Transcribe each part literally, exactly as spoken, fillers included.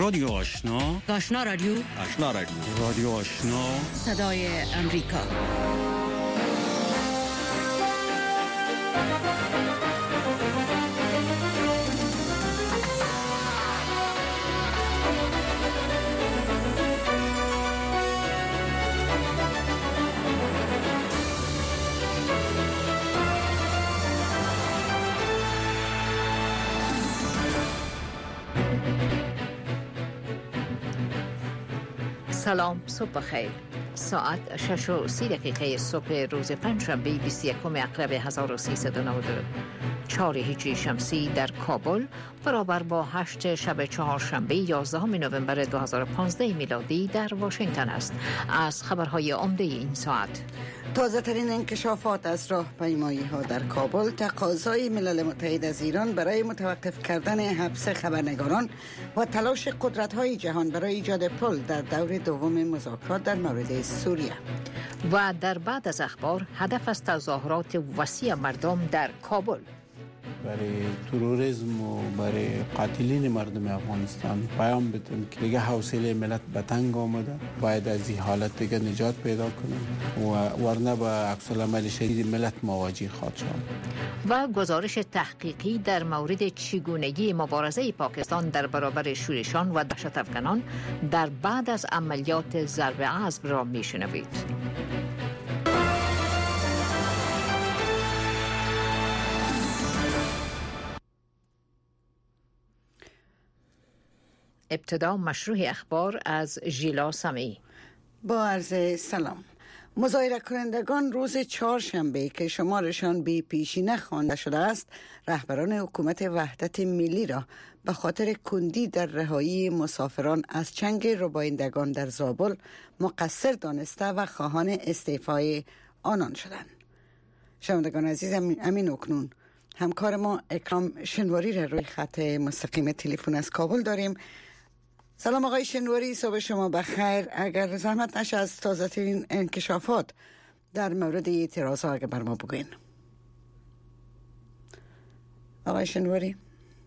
رادیو آشنا، آشنا رادیو، آشنا رادیو، رادیو آشنا، صدای امریکا. سلام، صبح خیر. ساعت شش و سی دقیقه صبح روز پنجشنبه بیست و یکم اکتبر هزار و سیصد و نود و چهار هجری شمسی در کابل برابر با هشت شب چهارشنبه یازدهم نوامبر دو هزار و پانزده میلادی در واشنگتن است. از خبرهای عمده این ساعت: تازه ترین انکشافات از راهپیمایی ها در کابل، تقاضای ملل متحد از ایران برای متوقف کردن حبس خبرنگاران و تلاش قدرت های جهان برای ایجاد پل در دور دوم مذاکرات در مورد سوریه. و در بعد از اخبار، هدف از تظاهرات وسیع مردم در کابل. برای تروریسم و برای قاتلین مردم افغانستان پیام بدیم که دیگه حوصله ملت به تنگ آمده، باید از این حالت دیگه نجات پیدا کنیم و ورنه با عکس العمل شدید ملت مواجه خواهد شد. و گزارش تحقیقی در مورد چگونگی مبارزه پاکستان در برابر شورشان و دهشت افکنان در بعد از عملیات ضرب عزم را میشنوید. ابتدا مشروع اخبار از ژیلا سمی. با عرض سلام. مظاهره کنندگان روز چهارشنبه که شمارشان بی پیشینه خوانده شده است، رهبران حکومت وحدت ملی را به خاطر کندی در رهایی مسافران از چنگ ربایندگان در زابل مقصر دانسته و خواهان استعفای آنان شدند. شنوندگان عزیز، امین اکنون همکار ما اکرام شنواری را روی خط مستقیم تلفن از کابل داریم. سلام آقای شنواری، صبح شما بخیر. اگر زحمت نشه از تازه ترین انکشافات در مورد اعتراض ها اگر بر ما بگوین. آقای شنواری،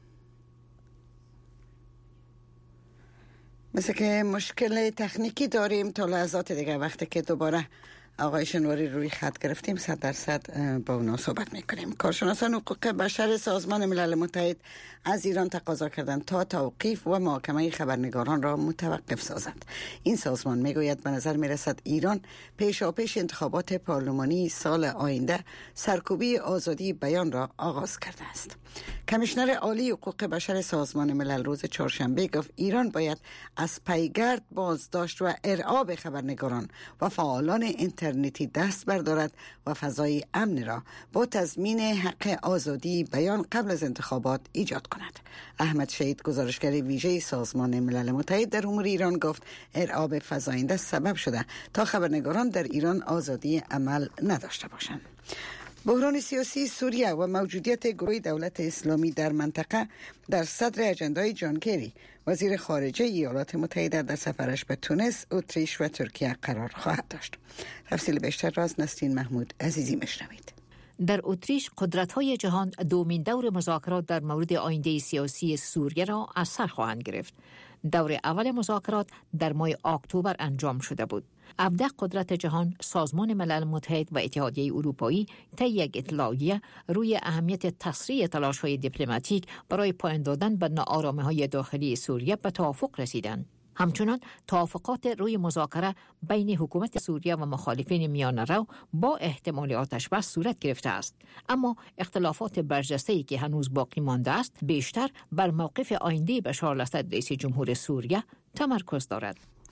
مثل که مشکل تکنیکی داریم تا لحظات دیگه. وقتی که دوباره آقای شنواری روی خط گرفتیم صد درصد با اونا صحبت میکنیم. کارشناسان حقوق بشر سازمان ملل متحد از ایران تقاضا کردند تا توقیف و محاکمه خبرنگاران را متوقف سازد. این سازمان میگوید به نظر میرسد ایران پیشاپیش انتخابات پارلمانی سال آینده سرکوبی آزادی بیان را آغاز کرده است. کمیشنر عالی حقوق بشر سازمان ملل روز چهارشنبه گفت ایران باید از پیگرد بازداشت و ارعاب خبرنگاران و فعالان اینترنتی دست بردارد و فضای امن را با تضمین حق آزادی بیان قبل از انتخابات ایجاد کند. احمد شهید، گزارشگر ویژه سازمان ملل متحد در امور ایران، گفت ارعاب فزاینده سبب شده تا خبرنگاران در ایران آزادی عمل نداشته باشند. بحران سیاسی سوریه و موجودیت گروه دولت اسلامی در منطقه در صدر اجندای جان کری، وزیر خارجه ایالات متحده، در سفرش به تونس، اتریش و ترکیه قرار خواهد داشت. تفصیل بیشتر را از نسرین محمود عزیزی میشنوید. در اتریش قدرت‌های جهان دومین دور مذاکرات در مورد آینده سیاسی سوریه را از سر خواهند گرفت. دور اول مذاکرات در ماه اکتبر انجام شده بود. هفده قدرت جهان، سازمان ملل متحد و اتحادیه اروپایی طی یک اطلاعیه روی اهمیت تسریع تلاش‌های دیپلماتیک برای پایان دادن به ناآرامی‌های داخلی سوریه به توافق رسیدند. همچنان توافقات روی مذاکره بین حکومت سوریه و مخالفین میانه رو با احتمال آتش بس صورت گرفته است، اما اختلافات برجسته‌ای که هنوز باقی مانده است بیشتر بر موقف آینده بشار الاسد رئیس جمهور سوریه تمرکز دارد.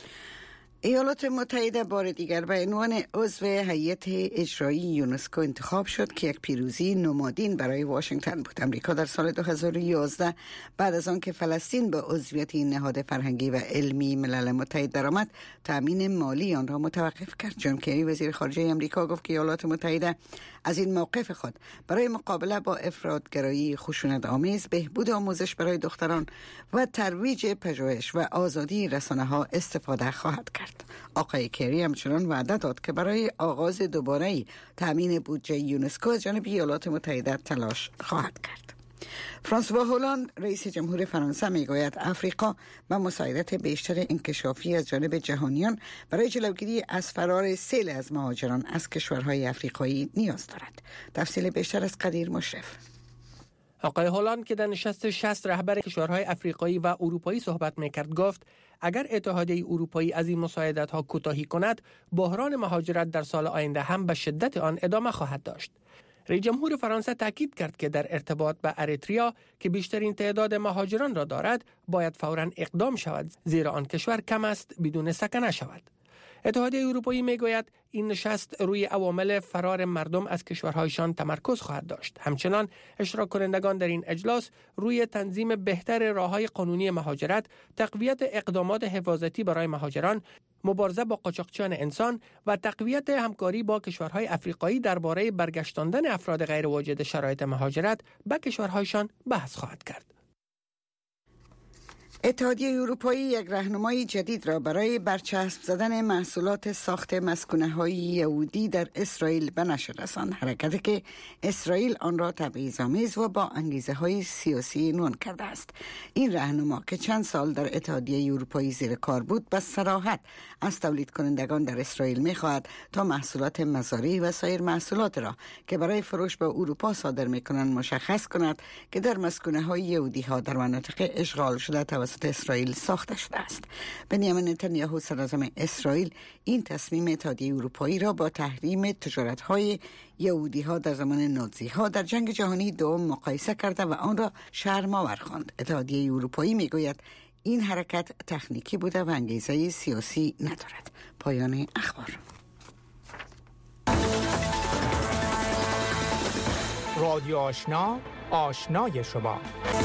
ایالات متحده بار دیگر به عنوان عضو هیئت اجرایی یونسکو انتخاب شد که یک پیروزی نمادین برای واشنگتن بود. امریکا در سال دو هزار و یازده بعد از آن که فلسطین به عضویت این نهاد فرهنگی و علمی ملل متحد درآمد، تامین مالی آن را متوقف کرد. جان کری، وزیر خارجه امریکا، گفت که ایالات متحده از این موقف خود برای مقابله با افراطگرایی خشونت‌آمیز، بهبود آموزش برای دختران و ترویج پژوهش و آزادی رسانه‌ها استفاده خواهد کرد. آقای کری همچنان وعده داد که برای آغاز دوباره تامین بودجه یونسکو از جانب ایالات متحده تلاش خواهد کرد. فرانسوا هولاند رئیس جمهور فرانسه میگوید افریقا به مساعدت بیشتر انکشافی از جانب جهانیان برای جلوگیری از فرار سیل از مهاجران از کشورهای افریقایی نیاز دارد. تفصیل بیشتر از قدیر مشرف. آقای هولاند که در نشست شصت رهبر کشورهای افریقایی و اروپایی صحبت میکرد گفت اگر اتحادیه اروپایی از این مساعدت ها کوتاهی کند، بحران مهاجرت در سال آینده هم به شدت آن ادامه خواهد داشت. رئیس جمهور فرانسه تاکید کرد که در ارتباط با اریتریا که بیشترین تعداد مهاجران را دارد، باید فوراً اقدام شود، زیرا آن کشور کم است بدون سکنه شود. اتحادیه اروپایی میگوید این نشست روی عوامل فرار مردم از کشورهایشان تمرکز خواهد داشت. همچنان اشتراک کنندگان در این اجلاس روی تنظیم بهتر راههای قانونی مهاجرت، تقویت اقدامات حفاظتی برای مهاجران، مبارزه با قاچاقچیان انسان و تقویت همکاری با کشورهای افریقایی درباره برگشتاندن افراد غیر واجد شرایط مهاجرت به کشورهایشان بحث خواهد کرد. اتحادیه اروپایی یک راهنمای جدید را برای برچسب زدن محصولات ساخت مسکونه‌های یهودی در اسرائیل به نشر رساند، حرکتی که اسرائیل آن را تبعیض‌آمیز و با انگیزه‌های سیاسی عنوان کرده است. این راهنما که چند سال در اتحادیه اروپایی زیر کار بود، به صراحت از تولید کنندگان در اسرائیل می‌خواهد تا محصولات مزارعی و سایر محصولات را که برای فروش به اروپا صادر می‌کنند مشخص کند که در مسکونه‌های یهودی‌ها در مناطق اشغال شده توسط اسرائیل ساخته شده است. بنیامین نتانیاهو صدراعظم اسرائیل این تصمیم اتحادیه اروپایی را با تحریم تجارت‌های یهودی‌ها در زمان نازی‌ها در جنگ جهانی دوم مقایسه کرده و آن را شرم‌آور خواند. اتحادیه اروپایی میگوید این حرکت تکنیکی بوده و انگیزه سیاسی ندارد. پایان اخبار. رادیو آشنا، آشنای شما.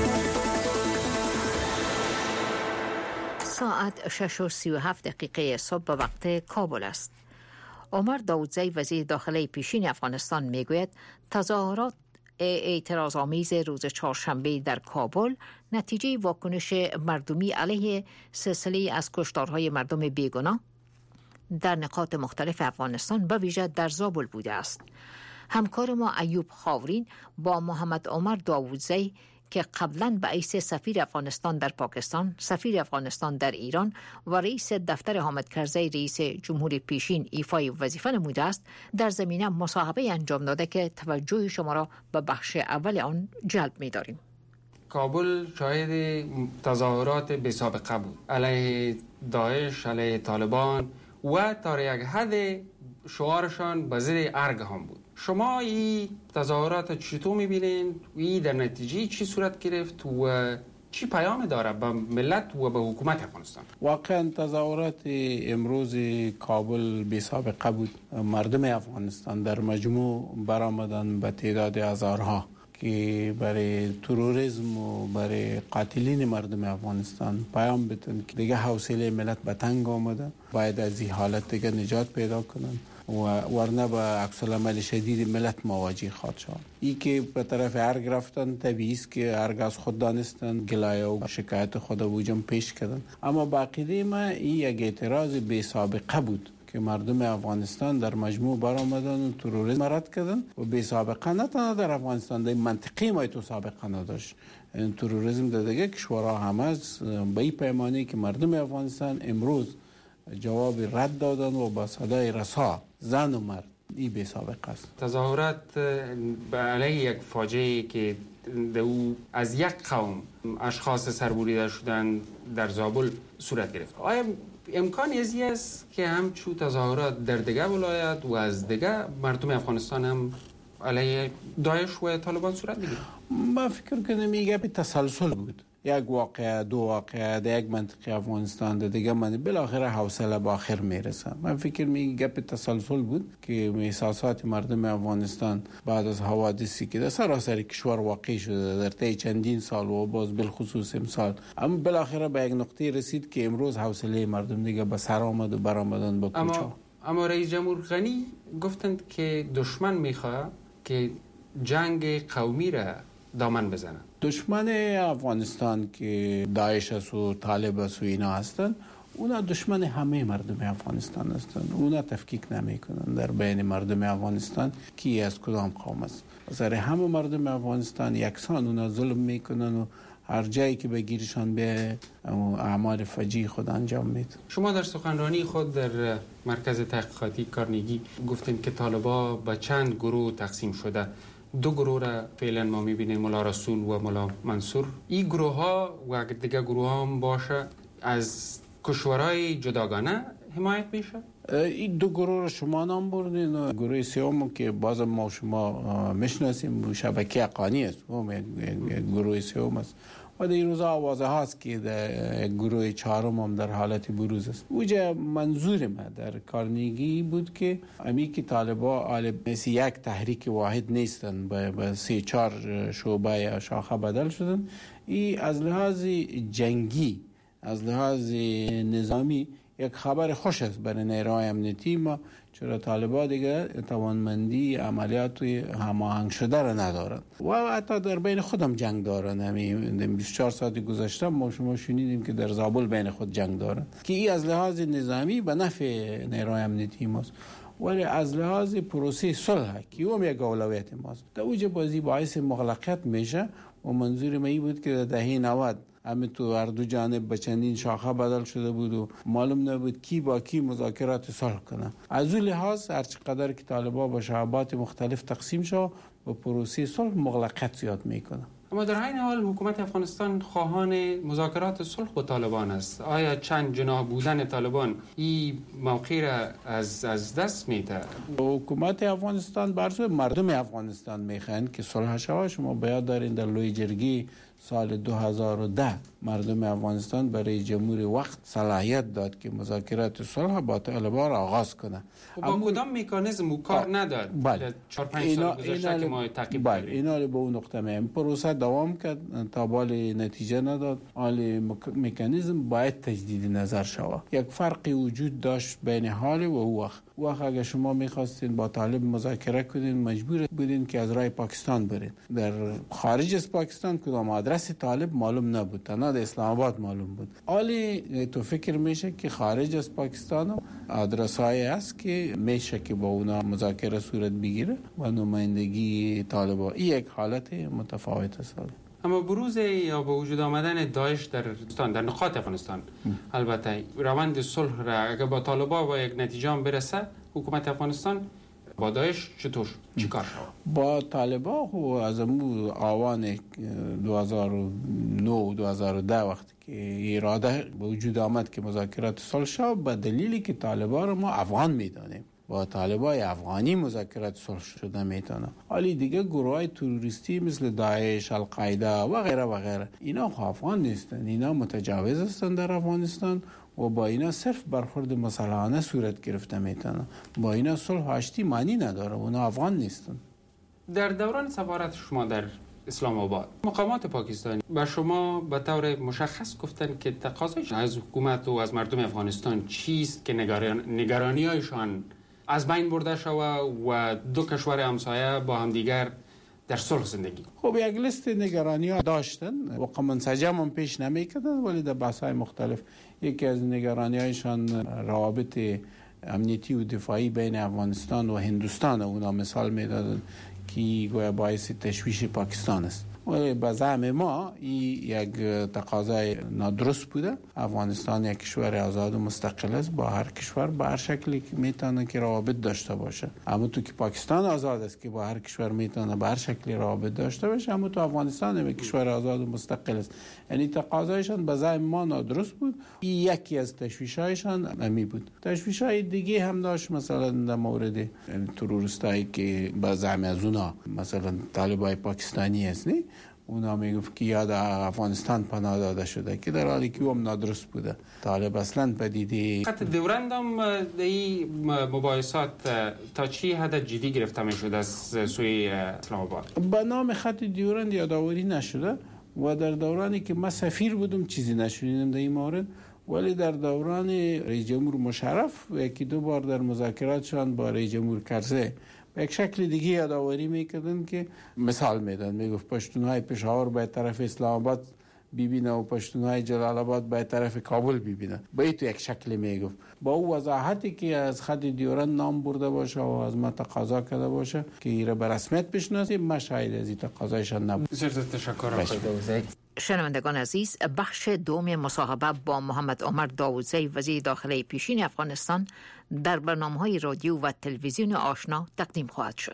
ساعت شش و سی و هفت دقیقه صبح به وقت کابل است. عمر داودزی وزیر داخلی پیشین افغانستان میگوید تظاهرات اعتراض‌آمیز روز چهارشنبه در کابل نتیجه واکنش مردمی علیه سلسله از کشتارهای مردم بیگناه در نقاط مختلف افغانستان به ویژه در زابل بوده است. همکار ما ایوب خاورین با محمد عمر داودزی که قبلا به حیث سفیر افغانستان در پاکستان، سفیر افغانستان در ایران و رئیس دفتر حامد کرزی رئیس جمهور پیشین ایفای وظیفه نموده است، در زمینه مصاحبه انجام داده که توجه شما را به بخش اول آن جلب می‌داریم. کابل شاهد تظاهرات بی سابقه بود علیه داعش، علیه طالبان و تا یک حد شعارشان به ضد ارگ هم بود. شما این تظاهرات چطور می‌بینید؟ این در نتیجه چی صورت گرفت و چی پیام داره به ملت و به حکومت افغانستان؟ واقعا تظاهرات امروز کابل بی سابقه بود. مردم افغانستان در مجموع برآمدن به تعداد هزارها که برای تروریسم و برای قاتلین مردم افغانستان پیام بدن که دیگه حوصله ملت به تنگ آمده، باید از این حالت دیگه نجات پیدا کنن و ورنه با عکس العمل شدید ملت مواجه خواهد شد. ای که به طرف ارگ رفتن طبیعی است که ارگ از خود دانستن، گلایه و شکایت خود وجم پیش کردن، اما باقی ما این یک اعتراض بی سابقه بود که مردم افغانستان در مجموع برآمدن و تروریسم رد کردن و بی سابقه نه تنها در افغانستان، در منطقه ما تو سابقه نداشت. این تروریسم در دیگه کشورها هم از به این پیمانی که مردم افغانستان امروز جواب رد دادن و با صدای رسا زن و مرد این بی سابقه است. تظاهرات علیه یک فاجعه که او از یک قوم اشخاص سربریده شدن در زابل صورت گرفت، آیا امکان ازی است که همچون تظاهرات در دیگه ولایت و از دیگه مردم افغانستان هم علیه داعش و طالبان صورت بگیره؟ من فکر کنم میگه به تسلسل بود. یک واقعه، دو واقعه در یک منطقه افغانستان در دیگه من بالاخره حوصله با آخر میرسه. من فکر میگه به تسلسل بود که احساسات مردم افغانستان بعد از حوادثی که در سراسر کشور واقع شده در طی چندین سال و باز بالخصوص امسال، اما بالاخره به یک نقطه رسید که امروز حوصله مردم دیگه به سر آمد و برآمدن با کوچه. اما اما رئیس جمهور غنی گفتند که دشمن میخواد که جنگ قومی را دامن بزنن. دشمن افغانستان که داعش است و طالب است و اینا هستن، اونا دشمن همه مردم افغانستان هستند. اونا تفکیک نمیکنن در بین مردم افغانستان کی از کدام قوم است. سر همه مردم افغانستان یکسان اونا ظلم میکنن و هر جایی که بگیرشان به اعمال فجیع خود انجام میدن. شما در سخنرانی خود در مرکز تحقیقاتی کارنگی گفتین که طالبا به چند گروه تقسیم شده. دو گروه را فعلا ما میبینیم، ملا رسول و ملا منصور. این گروه ها و اگر دیگه گروه ها هم باشه از کشورهای جداگانه حمایت میشه؟ این دو گروه را شما نام بردین. گروه سوم که باز ما شما میشناسیم شبکه حقانی است، اون گروه سوم است. و در این روزا آوازه هاست که در گروه چهارم هم در حالت بروز است. اوجا منظور ما در کارنگی بود که امی که طالبا آل مثل یک تحریک واحد نیستن، به سه چهار شعبه یا شاخه بدل شدن. این از لحاظ جنگی، از لحاظ نظامی یک خبر خوش است برای نیروهای امنیتی ما، چرا طالبان دیگه توانمندی عملیات هماهنگ شده را ندارن و حتی در بین خودم جنگ دارن. همین بیست و چهار ساعت گذشته ما شما شنیدیم که در زابل بین خود جنگ دارن که این از لحاظ نظامی به نفع نیروهای امنیتی ماست، ولی از لحاظ پروسه صلح که هم یک اولویت ماست. در اوج بازی باعث مغلقیت میشه و منظور ما این بود که در دهه نود همه تو هر دو جانب به چندین شاخه بدل شده بود و معلوم نبود کی با کی مذاکرات صلح کنه. از اون لحاظ هر چقدر که طالبان با شعبات مختلف تقسیم شد و پروسه صلح مغلقیت زیاد میکنه. اما در این حال حکومت افغانستان خواهان مذاکرات صلح با طالبان است. آیا چند جناح بودن طالبان این موقع را از از دست میده؟ حکومت افغانستان برای مردم افغانستان میخواهند که صلح شود. شما باید دارین در لوی جرگی سال دو هزار و ده مردم افغانستان برای جمهوری وقت صلاحیت داد که مذاکرات صلح با طالبان را آغاز کنه. و با کدام مکانیزم او کار نداد؟ بله. چهار پنج سال گذشته که ما تعقیب بله. اینا به اون نقطه مهم پروسه دوام کرد تا بالی نتیجه نداد. حال مکانیزم باید تجدید نظر شود. یک فرقی وجود داشت بین حال و او وقت. وقت اگر شما میخواستین با طالب مذاکره کنین مجبور بودین که از راه پاکستان برین. در خارج از پاکستان کدام آدرس طالب معلوم نبود، تنها در اسلام آباد معلوم بود. حالی تو فکر میشه که خارج از پاکستان آدرس های هست که میشه که با اونا مذاکره صورت بگیره و نمایندگی طالبان. این یک حالت متفاوت است. اما بروز یا به وجود آمدن داعش در افغانستان، در نقاط افغانستان، البته روند صلح را اگر با طالبان با یک نتیجه برسه، حکومت افغانستان با داعش چطور چیکار شود؟ با طالبان و از امو آوان دو هزار و نه دو هزار و ده وقتی که اراده به وجود آمد که مذاکرات صلح شود، به دلیلی که طالبان رو ما افغان میدانیم، با طالبای افغانی مذاکرات صلح شده میتونه. حالی دیگه گروهای تروریستی مثل داعش، القاعده و غیره و غیره اینا افغان نیستن، اینا متجاوز هستند در افغانستان و با اینا صرف برخورد مسلحانه صورت گرفته میتونه. با اینا صلح آشتی معنی نداره، اونا افغان نیستن. در دوران سفارت شما در اسلام آباد مقامات پاکستانی و شما به طور مشخص گفتن که تقاضایش از حکومت و از مردم افغانستان چیست که نگرانی هایشان از بین برده شود و دو کشور همسایه با هم دیگر در صلح زندگی. خب یک لیست نگرانی ها داشتن و منسجم هم پیش نمی کردن، ولی در بحث های مختلف یکی از نگرانی هایشان روابط امنیتی و دفاعی بین افغانستان و هندوستان اونا مثال می دادن که گویا باعث تشویش پاکستان است. ولی به زعم ما این یک تقاضای نادرست بوده. افغانستان یک کشور آزاد و مستقل است، با هر کشور با هر شکلی که میتونه که روابط داشته باشه. اما تو که پاکستان آزاد است که با هر کشور میتونه با هر شکلی روابط داشته باشه، اما تو افغانستان هم یک کشور آزاد و مستقل است. یعنی تقاضایشان به زعم ما نادرست بود. این یکی از تشویش‌هایشان امی بود. تشویش‌های دیگه هم داشت، مثلا در مورد تروریستایی که به زعم از اونا مثلا طالبای پاکستانی است، نه اونا میگفت که یاد افغانستان پناه داده شده که در حالی که هم نادرست بوده. طالب اصلا پدیده خط دورندم در این مباحثات تا چی حد جدی گرفته می شده از سوی اسلام آباد؟ به نام خط دورند یادآوری نشده و در دورانی که من سفیر بودم چیزی نشنیدم در این مورد، ولی در دوران رئیس جمهور مشرف یکی دو بار در مذاکراتشان با رئیس جمهور کرزی به یک شکل دیگه یادآوری میکردن که مثال میدن، میگفت پشتونهای پشاور به طرف اسلام آباد ببینه و پشتونهای جلال آباد به طرف کابل ببینه. به تو یک شکل میگفت با او وضاحتی که از خط دیورند نام برده باشه و از ما تقاضا کرده باشه که ایره به رسمیت بشناسیم، ما شاید از این تقاضایشان نبود. بسیار تشکر آقای داوودزی. شنوندگان عزیز، بخش دوم مصاحبه با محمد عمر داوودزی وزیر داخلی پیشین افغانستان در برنامه‌های رادیو و تلویزیون آشنا تقدیم خواهد شد.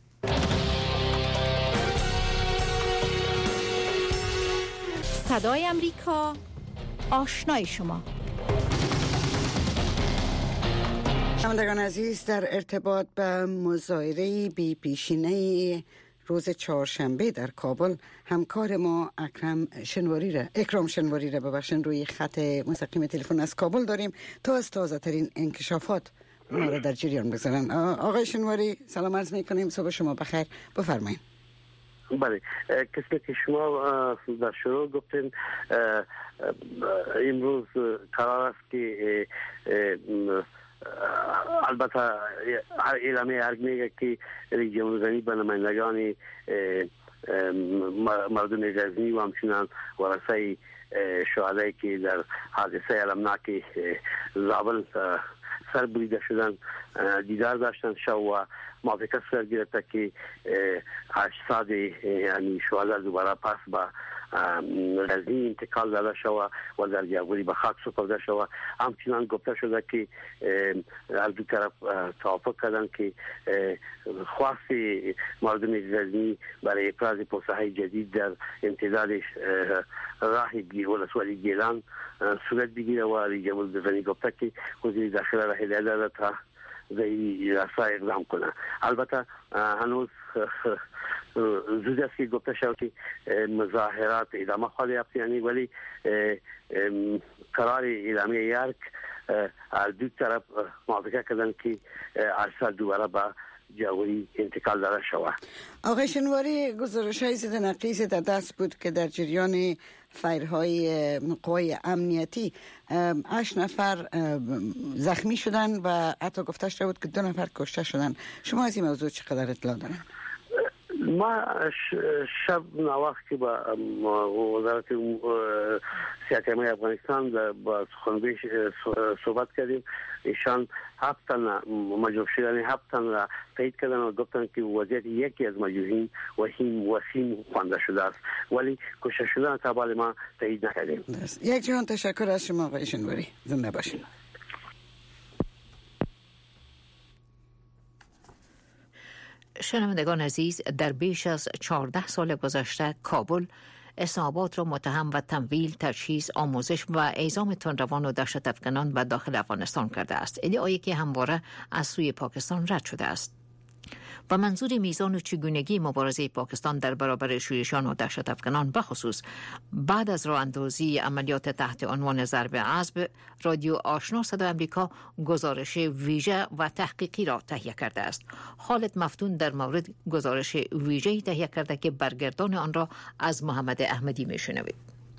صدای امریکا، آشنای شما. شنوندگان عزیز، در ارتباط به مظاهره بی پیشینه روز چهارشنبه در کابل همکار ما اکرم شنواری را اکرام شنواری را ببخشید روی خط مستقیم تلفن از کابل داریم تا از تازه ترین انکشافات ما را در جریان بگذارن. آقای شنواری سلام عرض می‌کنیم، صبح شما بخیر، بفرمایید. بله، کسی که شما در شروع گفتین امروز قرار است که البته اعلامیه ارگ میگه که رئیس جمهور غنی به نمایندگان مردم غزنی و همچنان ورثه شهدایی که در حادثه المناک زابل سر بریده شدن دیدار داشتن شو و موافقت سر گرفته که اجساد یعنی شهدا دوباره پس به غزنی انتقال داده شود و در جاگوری به خاک سپرده شود. همچنان گفته شده که از دو طرف توافق کردن که خواست مردم غزنی برای افراز پوسته جدید در امتداد راه ولسوالی گیلان صورت بگیره و رئیس جمهور غنی گفته که وزیر داخله را هدایت داده تا زی راستا اقدام کنه. البته هنوز زود است که گفته شد که مظاهرات ادامه خواهد یافت، یعنی ولی قرار اعلامیه یارک از دو طرف موافقت کردن که ارسال دوباره به جاوری انتقال داده شود. آقای شنواری، گزارش‌های ضد نقیض در دست بود که در جریان فایرهای قوای امنیتی هشت نفر زخمی شدن و حتی گفته شده بود که دو نفر کشته شدن. شما از این موضوع چقدر اطلاع دارین؟ ما شب نواخت که با وزارت صحت عامه افغانستان با سخنگوی صحبت کردیم. ایشان هفت تن مجروح شدن هفت تن را تایید کردن و گفتن که وضعیت یکی از مجروحین وسیم وسیم خوانده شده است، ولی کشته شدن تابال ما تایید نکردیم. یک جهان تشکر از شما آقای شنواری، زنده باشید. شنوندگان عزیز، در بیش از چهارده سال گذشته کابل اسلام آباد را متهم و تمویل، تجهیز، آموزش و اعزام تندروان و دهشت افکنان به داخل افغانستان کرده است، ادعایی که همواره از سوی پاکستان رد شده است. و منظور میزان و چگونگی مبارزه پاکستان در برابر شورشیان و دهشت افکنان بخصوص بعد از راه اندازی عملیات تحت عنوان ضرب اسب، رادیو آشنا صدای امریکا گزارش ویژه و تحقیقی را تهیه کرده است. خالد مفتون در مورد گزارش ویژه‌ای تهیه کرده که برگردان آن را از محمد احمدی میشنوید.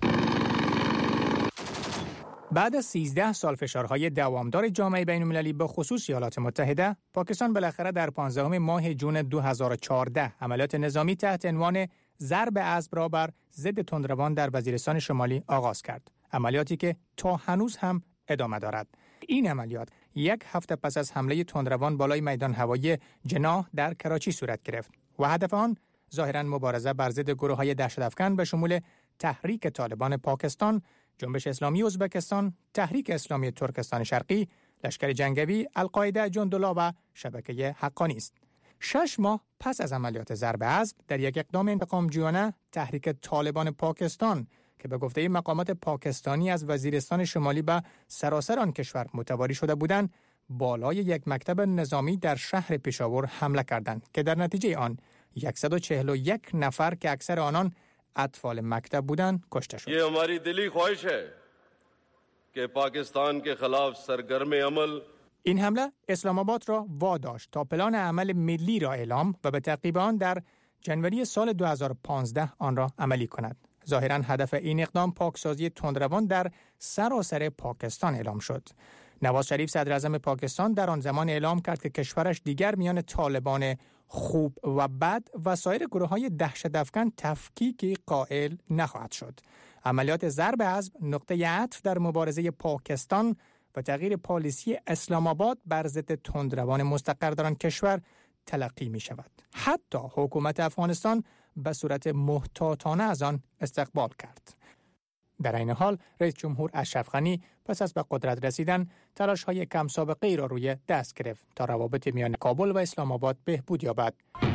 بعد از سیزده سال فشارهای دوامدار جامعه بین‌المللی به خصوص ایالات متحده، پاکستان بالاخره در پانزدهم ماه جون دو هزار و چهارده عملیات نظامی تحت عنوان ضرب اسب را بر ضد تندروان در وزیرستان شمالی آغاز کرد. عملیاتی که تا هنوز هم ادامه دارد. این عملیات یک هفته پس از حمله تندروان بالای میدان هوایی جناح در کراچی صورت گرفت و هدف آن ظاهراً مبارزه بر ضد گروه‌های دهشت افکن به شمول تحریک طالبان پاکستان، جنبش اسلامی ازبکستان، تحریک اسلامی ترکستان شرقی، لشکر جنگی، القاعده جندولا و شبکه حقانی است. شش ماه پس از عملیات ضرب اسب، در یک اقدام انتقامجویانه، تحریک طالبان پاکستان که به گفته مقامات پاکستانی از وزیرستان شمالی به سراسر آن کشور متواری شده بودند، بالای یک مکتب نظامی در شهر پشاور حمله کردند که در نتیجه آن صد و چهل و یک نفر که اکثر آنان اطفال مکتب بودند کشته شد. یہ ہماری دلی خواہش ہے کہ پاکستان کے خلاف سرگرم عمل. این حمله اسلام آباد را واداشت تا پلان عمل ملی را اعلام و به تعقیب آن در جنوری سال دو هزار و پانزده آن را عملی کند. ظاهراً هدف این اقدام پاکسازی تندروان در سراسر پاکستان اعلام شد. نواز شریف صدر اعظم پاکستان در آن زمان اعلام کرد که کشورش دیگر میان طالبان خوب و بد و سایر گروه‌های دهشت افکن تفکیکی قائل نخواهد شد. عملیات ضرب اسب نقطه عطف در مبارزه پاکستان و تغییر پالیسی اسلام آباد بر ضد تندروان مستقر در آن کشور تلقی می شود. حتی حکومت افغانستان به صورت محتاطانه از آن استقبال کرد. در این حال رئیس جمهور اشرف غنی پس از به قدرت رسیدن تلاش‌های کم سابقه ای را روی دست گرفت تا روابط میان کابل و اسلام آباد بهبود یابد.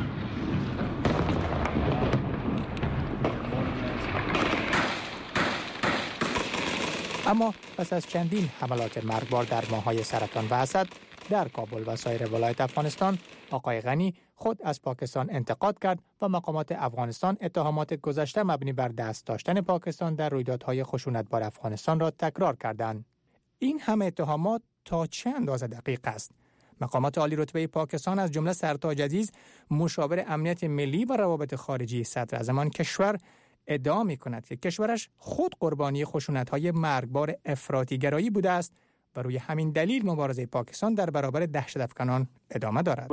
اما پس از چندین حملات مرگبار در ماه‌های سرطان و حسد در کابل و سایر ولایت افغانستان، آقای غنی خود از پاکستان انتقاد کرد و مقامات افغانستان اتهامات گذشته مبنی بر دست داشتن پاکستان در رویدادهای خشونتبار افغانستان را تکرار کردند. این همه اتهامات تا چه اندازه دقیق است؟ مقامات عالی رتبه پاکستان از جمله سرتاج عزیز، مشاور امنیت ملی و روابط خارجی صدراعظم آن کشور، ادعا می‌کند که کشورش خود قربانی خشونت‌های مرگبار افراطی‌گرایی بوده است و روی همین دلیل مبارزه پاکستان در برابر دهشت‌افکنان ادامه دارد.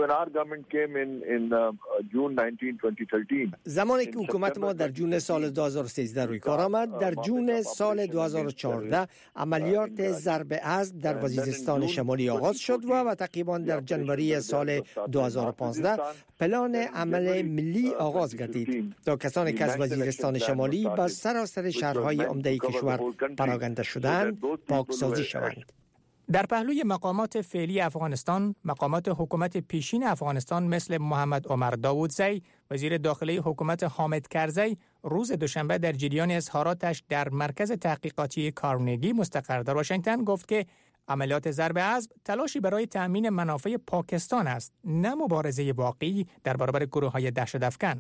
زمانی که حکومت ما در جون سال دو هزار و سیزده روی کار آمد، در جون سال دو هزار و چهارده عملیات ضرب اسب در وزیرستان شمالی آغاز شد و و تقریبا در جنوری سال دو هزار و پانزده پلان عمل ملی آغاز گردید تا کسانی که از وزیرستان شمالی به سراسر شهرهای عمده کشور پراگنده شدند پاکسازی شوند. در پهلوی مقامات فعلی افغانستان، مقامات حکومت پیشین افغانستان مثل محمد عمر داوودزی، وزیر داخلی حکومت حامد کرزی، روز دوشنبه در جریان اظهاراتش در مرکز تحقیقاتی کارنگی مستقر در واشنگتن گفت که عملیات ضرب اسب تلاشی برای تأمین منافع پاکستان است، نه مبارزه واقعی در برابر گروه‌های دهشت‌افکن.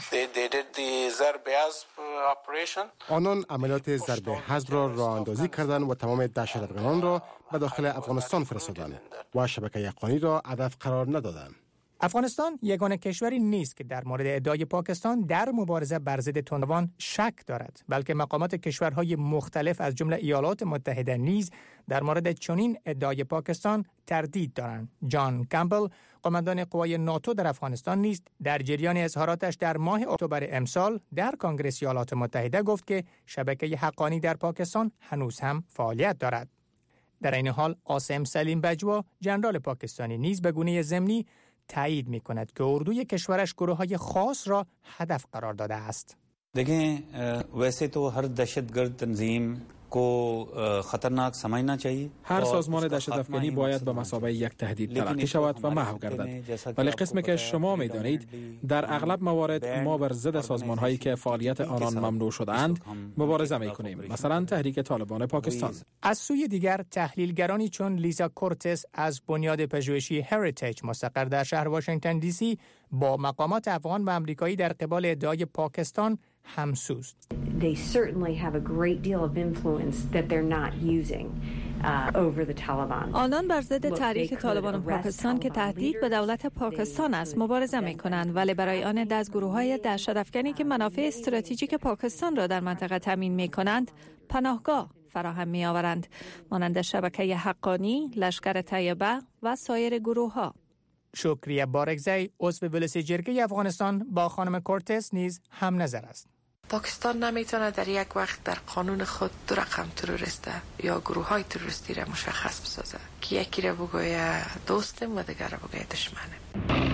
آنان عملیات ضرب حزب را راه اندازی کردند و تمام دهشت‌افکنان را به داخل افغانستان فرستادند و شبکه یقانی را هدف قرار ندادند. افغانستان یگانه کشوری نیست که در مورد ادعای پاکستان در مبارزه بر ضد تندروان شک دارد، بلکه مقامات کشورهای مختلف از جمله ایالات متحده نیز در مورد چنین ادعای پاکستان تردید دارند. جان کمبل، قماندان قوای ناتو در افغانستان نیز در جریان اظهاراتش در ماه اکتبر امسال در کنگره ایالات متحده گفت که شبکه حقانی در پاکستان هنوز هم فعالیت دارد. در این حال عاصم سلیم بجوا، ژنرال پاکستانی نیز به گونه ضمنی تایید می کند که اردوی کشورش گروه‌های خاص را هدف قرار داده است. دیگه ویسے تو هر دهشتگرد تنظیم کو خطرناک سمجھنا چاہیے. هر سازمان دهشت‌افکنی باید به مثابه یک تهدید تلقی شود و محو گردد. ولی قسمی که شما می‌دانید در اغلب موارد ما بر ضد سازمان‌هایی که فعالیت آنان ممنوع شده‌اند مبارزه می‌کنیم، مثلا تحریک طالبان پاکستان. از سوی دیگر تحلیلگرانی چون لیزا کورتس از بنیاد پژوهشی هریتیج مستقر در شهر واشنگتن دی سی با مقامات افغان و آمریکایی در قبال ادعای پاکستان همسوست. They certainly have a great deal of influence that they're not using uh, over the Taliban. آنان بر ضد تحریک طالبان پاکستان که تهدید به دولت پاکستان است مبارزه می‌کنند، ولی برای آن دست گروه‌های دهشت‌افکنی که منافع استراتژیک پاکستان را در منطقه تامین می‌کنند پناهگاه فراهم می‌آورند، مانند شبکه حقانی، لشکر طیبه و سایر گروه‌ها. شکریه بارگزی، عضو ولسی جرگه افغانستان، با خانم کورتس نیز هم نظر است. پاکستان نمیتونه در یک وقت در قانون خود دو رقم تروریست یا گروه های تروریستی را مشخص بسازه که یکی را بگویه دوستم و دیگر را بگویه دشمنم.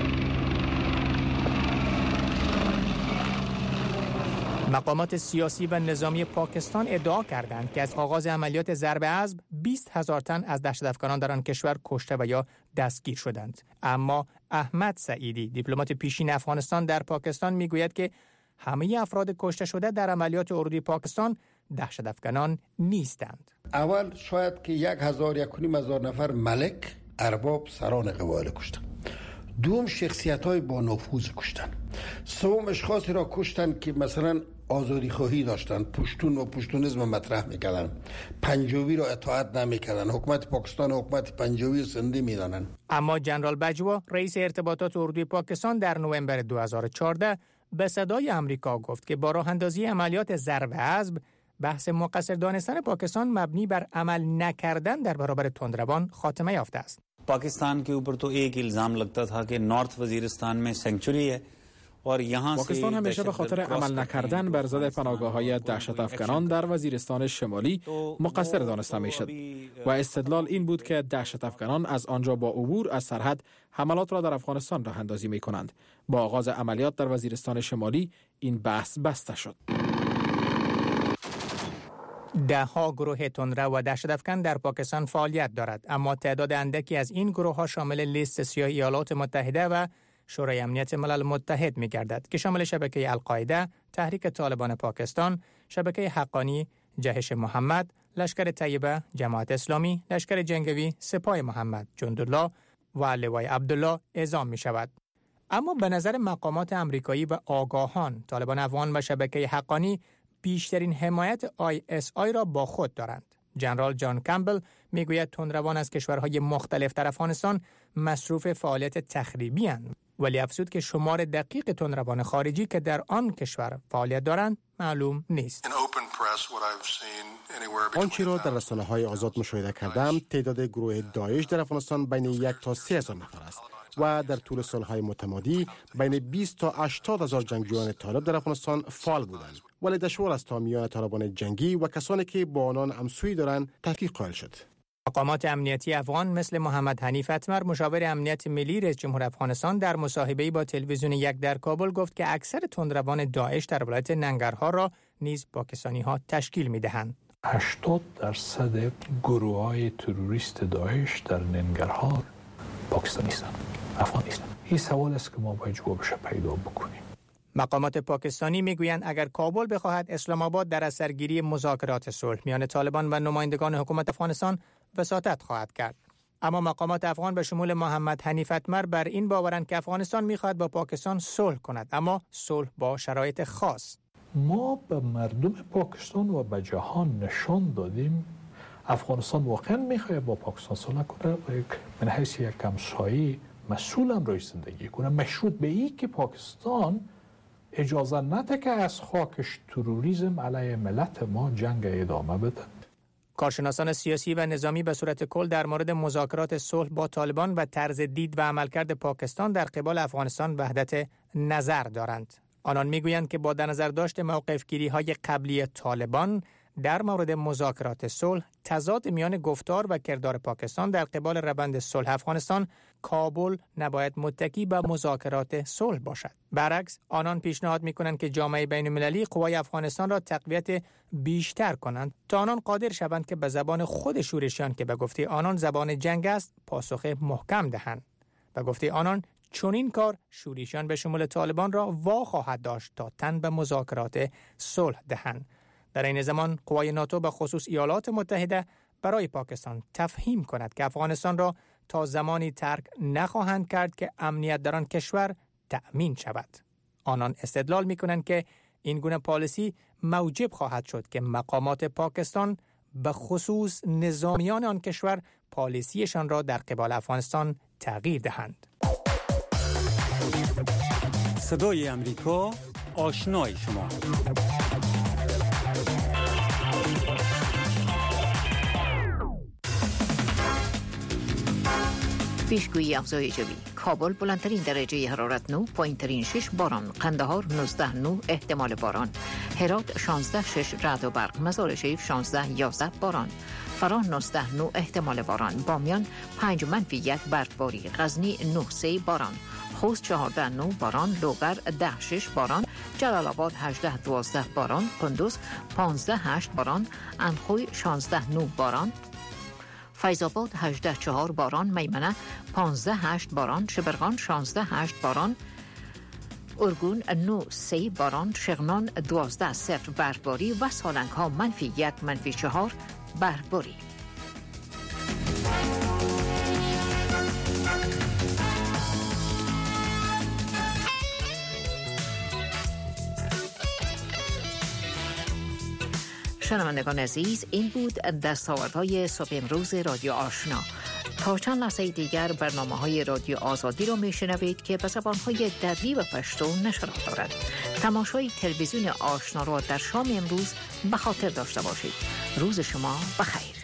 مقامات سیاسی و نظامی پاکستان ادعا کردند که از آغاز عملیات ضرب اسب بیست هزار تن از دهشت‌افکنان در آن کشور کشته و یا دستگیر شدند. اما احمد سعیدی، دیپلمات پیشین افغانستان در پاکستان، میگوید که همه افراد کشته شده در عملیات اردوی پاکستان دهشت‌افکنان نیستند. اول شاید که یک هزار یک و نیم هزار نفر ملک، ارباب، سران قبایل کشتن. دوم شخصیت‌های با نفوذ کشتن. سوم اشخاصی را کشتن که مثلا آزادی خواهی داشتن، پشتون و پشتونیسم مطرح میکردن، پنجابی را اطاعت نمیکردن، حکومت پاکستان حکومت پنجابی و سندی میدانن. اما جنرال بجوا، رئیس ارتباطات اردوی پاکستان، در نوامبر دو هزار و چهارده به صدای آمریکا گفت که با راه اندازی عملیات ضرب اسب بحث مقصر دانستن پاکستان مبنی بر عمل نکردن در برابر تندروان خاتمه یافته است. پاکستان के ऊपर तो एक इल्जाम लगता था कि नॉर्थ वजीरिस्तान में सेंचुरी है پاکستان همیشه به خاطر عمل نکردن بر ضد پناهگاه‌های دهشت افکنان در وزیرستان شمالی مقصر دانسته میشد و استدلال این بود که دهشت افکنان از آنجا با عبور از سرحد حملات را در افغانستان راه اندازی می کنند. با آغاز عملیات در وزیرستان شمالی این بحث بسته شد. ده ها گروه تندرو و دهشت افکن در پاکستان فعالیت دارد، اما تعداد اندکی از این گروه ها شامل لیست سیاه ایالات متحده و شورای امنیت ملل متحد می گردد که شامل شبکه القاعده، تحریک طالبان پاکستان، شبکه حقانی، جهش محمد، لشکر طیبه، جماعت اسلامی، لشکر جنگوی، سپاه محمد، جندالله و لوای عبدالله اعزام می شود. اما به نظر مقامات امریکایی و آگاهان، طالبان افغان و شبکه حقانی بیشترین حمایت آی اس آی را با خود دارند. جنرال جان کمبل میگوید تندروان از کشورهای مختلف در افغانستان مصروف فعالیت تخریبی اند، ولی افزود که شمار دقیق تندروان خارجی که در آن کشور فعالیت دارند معلوم نیست. آنچه را در رسانه‌های آزاد مشاهده کردم، تعداد گروه داعش در افغانستان بین یک تا سه هزار نفر است و در طول سالهای متمادی بین بیست تا هشتاد هزار جنگجویان طالب در افغانستان فعال بودند، ولی دشوار است تا میان طالبان جنگی و کسانی که با آنان همسویی دارند تحقیق قائل شد. مقامات امنیتی افغان مثل محمد حنیف اتمر، مشاور امنیت ملی رئیس جمهور افغانستان، در مصاحبه‌ای با تلویزیون یک در کابل گفت که اکثر تندروان داعش در ولایت ننگرهار را نیز پاکستانی‌ها تشکیل می‌دهند. هشتاد درصد گروه‌های تروریست داعش در ننگرهار پاکستانی هستند، افغان نیستند. این سوال است که ما باید جوابش پیدا بکنیم. مقامات پاکستانی میگویند اگر کابل بخواهد اسلام آباد در اثرگیری مذاکرات صلح میان طالبان و نمایندگان حکومت افغانستان وساطت خواهد کرد. اما مقامات افغان به شمول محمد حنیف اتمر بر این باورند که افغانستان میخواهد با پاکستان صلح کند، اما صلح با شرایط خاص. ما به مردم پاکستان و به جهان نشان دادیم افغانستان واقعا میخواهد با پاکستان صلح کنه و من حیث یک همسایه مسئول هم روی زندگی کنه، مشروط به این که پاکستان اجازه نده که از خاکش تروریسم علیه ملت ما جنگ ادامه بده. کارشناسان سیاسی و نظامی به صورت کل در مورد مذاکرات صلح با طالبان و طرز دید و عملکرد پاکستان در قبال افغانستان وحدت نظر دارند. آنان میگویند که با در نظر داشت موقفگیری‌های قبلی طالبان در مورد مذاکرات صلح، تضاد میان گفتار و کردار پاکستان در قبال روند صلح افغانستان، کابل نباید متکی به مذاکرات صلح باشد. برعکس، آنان پیشنهاد می‌کنند که جامعه بین‌المللی قوای افغانستان را تقویت بیشتر کنند تا آنان قادر شوند که به زبان خود شورشیان که به گفته آنان زبان جنگ است، پاسخ محکم دهند. به گفته آنان چون این کار شورشیان به شمول طالبان را وا خواهد داشت تا تن به مذاکرات صلح دهند. در این زمان قوای ناتو به خصوص ایالات متحده برای پاکستان تفهیم کند که افغانستان را تا زمانی ترک نخواهند کرد که امنیت در آن کشور تأمین شود. آنان استدلال می کنند که این گونه پالیسی موجب خواهد شد که مقامات پاکستان به خصوص نظامیان آن کشور پالیسیشان را در قبال افغانستان تغییر دهند. صدای امریکا، آشنای شما. پیشگویی افزایش جوی. کابل بلندترین درجه حرارت نه، پایینترین شش باران. قندهار نوزده نه احتمال باران. هرات شانزده شش رعد و برق. مزار شریف شانزده یازده باران. فراه نوزده نه احتمال باران. بامیان پنج منفی یک برفباری. غزنی نه سه باران. خوست چهارده نه باران. لوگر ده شش باران. جلال آباد هجده دوازده باران. قندوز پانزده هشت باران. اندخوی شانزده نه باران. فیض آباد هجده چهار باران. میمنه پانزده هشت باران. شبرغان شانزده هشت باران. ارگون نه سه باران. شغنان دوازده صفر برفباری و سالنگ ها منفی یک منفی چهار برفباری. شنوندگان عزیز، این بود دستاوردهای صبح امروز رادیو آشنا. تا چند لحظه دیگر برنامه‌های رادیو آزادی را میشنوید که به زبان‌های دری و پشتو نشرات دارد. تماشای تلویزیون آشنا را در شام امروز به خاطر داشته باشید. روز شما بخیر.